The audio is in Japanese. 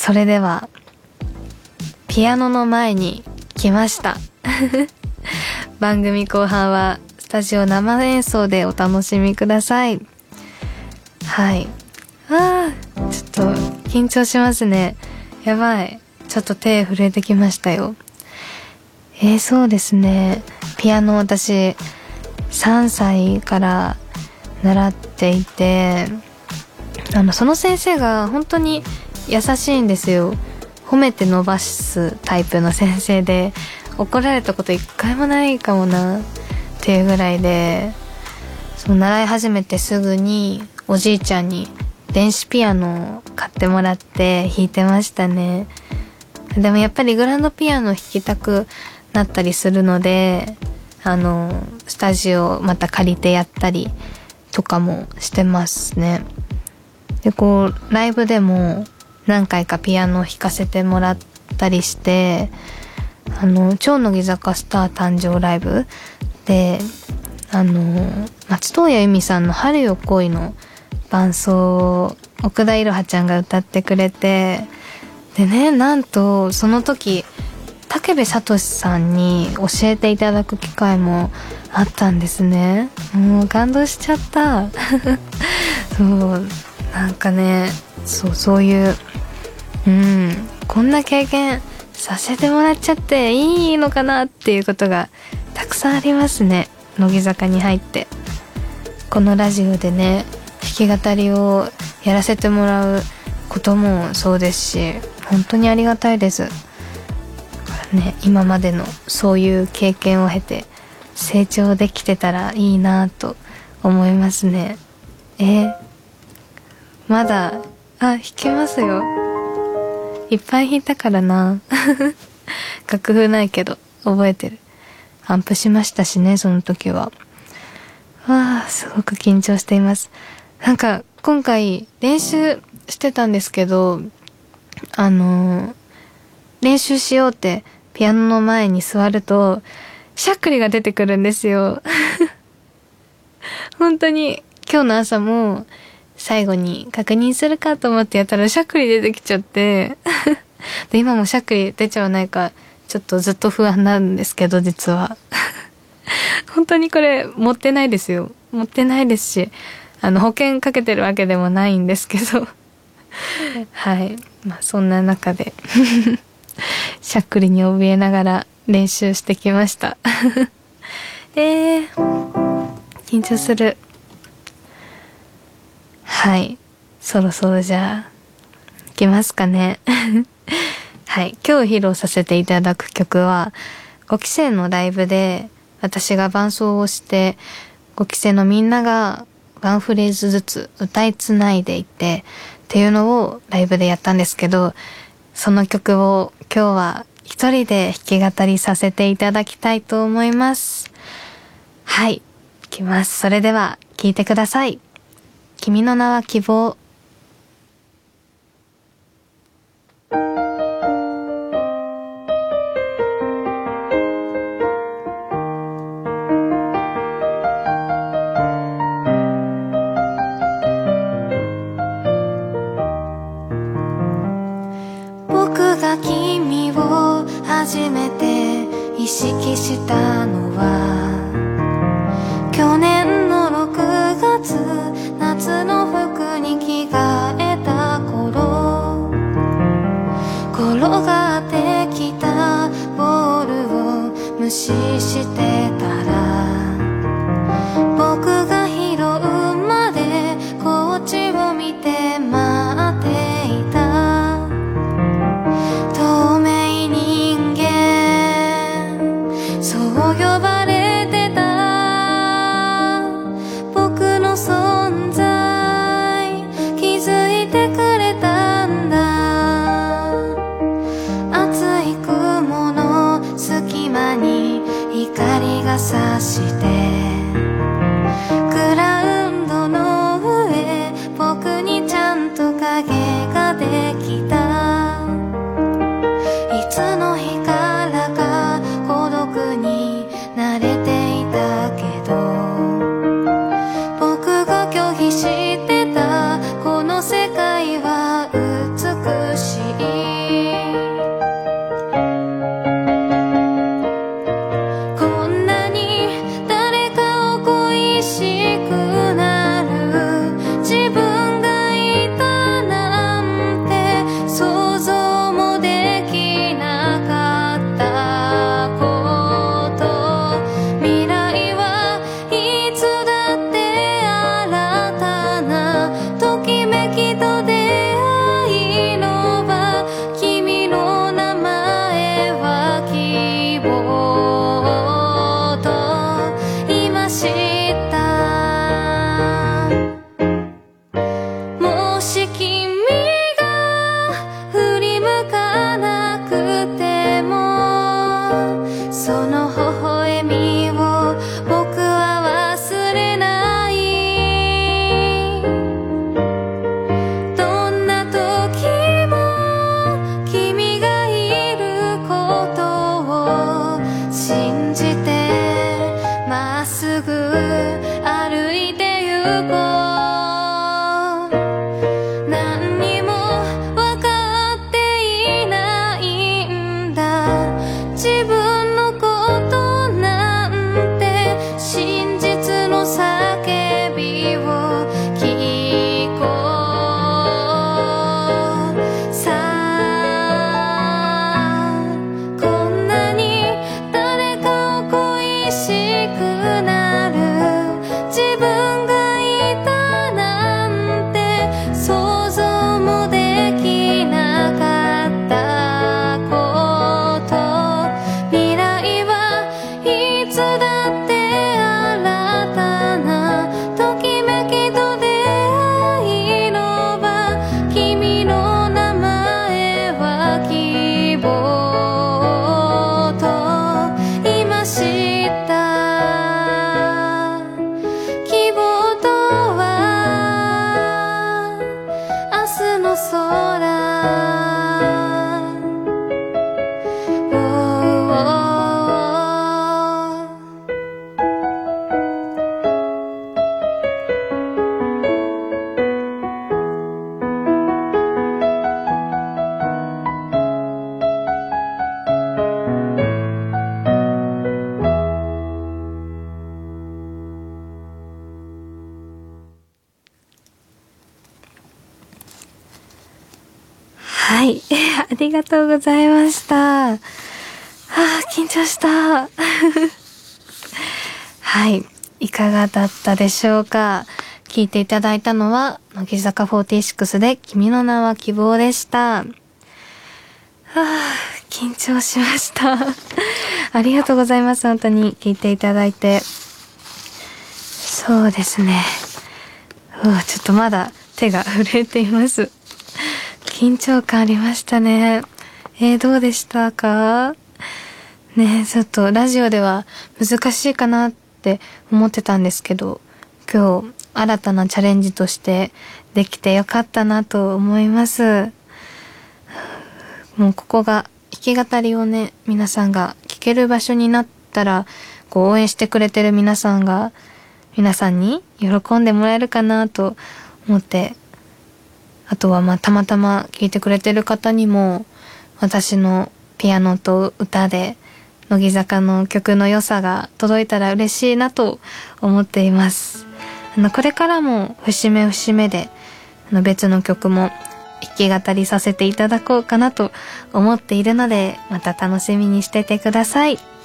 それではピアノの前に来ました番組後半はスタジオ生演奏でお楽しみください。はい。ちょっと緊張しますね。やばい。ちょっと手震えてきましたよ。そうですね。ピアノ私3歳から習っていて、その先生が本当に優しいんですよ。褒めて伸ばすタイプの先生で、怒られたこと一回もないかもなっていうぐらいで、習い始めてすぐにおじいちゃんに電子ピアノを買ってもらって弾いてましたね。でもやっぱりグランドピアノ弾きたくなったりするので、スタジオまた借りてやったりとかもしてますね。でライブでも何回かピアノを弾かせてもらったりして、超乃木坂スター誕生ライブで松任谷由実さんの春よ来いの伴奏を奥田いろはちゃんが歌ってくれて、でね、なんとその時武部聡さんに教えていただく機会もあったんですね。もう感動しちゃったそうなんかね、そういうこんな経験させてもらっちゃっていいのかなっていうことがたくさんありますね。乃木坂に入ってこのラジオでね、弾き語りをやらせてもらうこともそうですし、本当にありがたいです。ね、今までのそういう経験を経て成長できてたらいいなと思いますね。まだ弾けますよ。いっぱい弾いたからな楽譜ないけど覚えてる。アンプしましたしね、その時は。すごく緊張しています。なんか今回練習してたんですけど、練習しようってピアノの前に座るとしゃっくりが出てくるんですよ本当に今日の朝も最後に確認するかと思ってやったらしゃっくり出てきちゃってで今もしゃっくり出ちゃわないかちょっとずっと不安なんですけど、実は本当にこれ持ってないですよ。持ってないですし、保険かけてるわけでもないんですけどはい、そんな中でしゃっくりに怯えながら練習してきました緊張する。はい、そろそろじゃあいきますかねはい、今日披露させていただく曲は5期生のライブで私が伴奏をして5期生のみんながワンフレーズずつ歌いつないでいってっていうのをライブでやったんですけど、その曲を今日は一人で弾き語りさせていただきたいと思います。はい、いきます。それでは聴いてください。君の名は希望。僕が君を初めて意識したのは去年の6月、夏の服に着替えた頃、転がってきたボールを無視してたら、僕が拾うまでこっちを見て待っていた透明人間、そう呼ばれてた僕の存在気づいてくれたんだ。 ありがとうございました。緊張した。はい。いかがだったでしょうか。聞いていただいたのは、乃木坂46で君の名は希望でした。緊張しました。ありがとうございます。本当に聞いていただいて。そうですね。ちょっとまだ手が震えています。緊張感ありましたね。どうでしたかね。ちょっとラジオでは難しいかなって思ってたんですけど、今日新たなチャレンジとしてできてよかったなと思います。もうここが弾き語りをね、皆さんが聴ける場所になったら、応援してくれてる皆さんに喜んでもらえるかなと思って、あとはたまたま聴いてくれてる方にも、私のピアノと歌で乃木坂の曲の良さが届いたら嬉しいなと思っています。これからも節目節目で別の曲も弾き語りさせていただこうかなと思っているので、また楽しみにしててください。